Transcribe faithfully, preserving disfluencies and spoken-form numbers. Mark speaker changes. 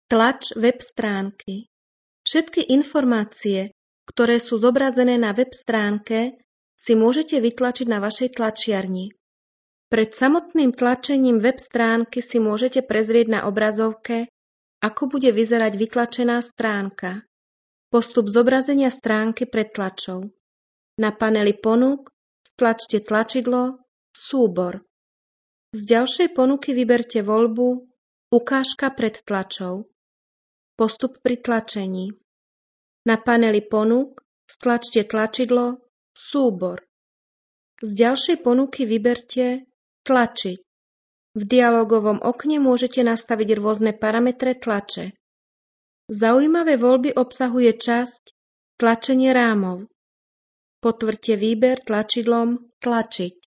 Speaker 1: Tlač web stránky. Všetky informácie, ktoré sú zobrazené na web stránke, si môžete vytlačiť na vašej tlačiarni. Pred samotným tlačením web stránky si môžete prezrieť na obrazovke, ako bude vyzerať vytlačená stránka. Postup zobrazenia stránky pred tlačou. Na paneli ponúk stlačte tlačidlo Súbor. Z ďalšej ponuky vyberte voľbu Ukážka pred tlačou. Postup pri tlačení. Na paneli ponúk stlačte tlačidlo Súbor. Z ďalšej ponuky vyberte Tlačiť. V dialogovom okne môžete nastaviť rôzne parametre tlače. Zaujímavé voľby obsahuje časť Tlačenie rámov. Potvrďte výber tlačidlom Tlačiť.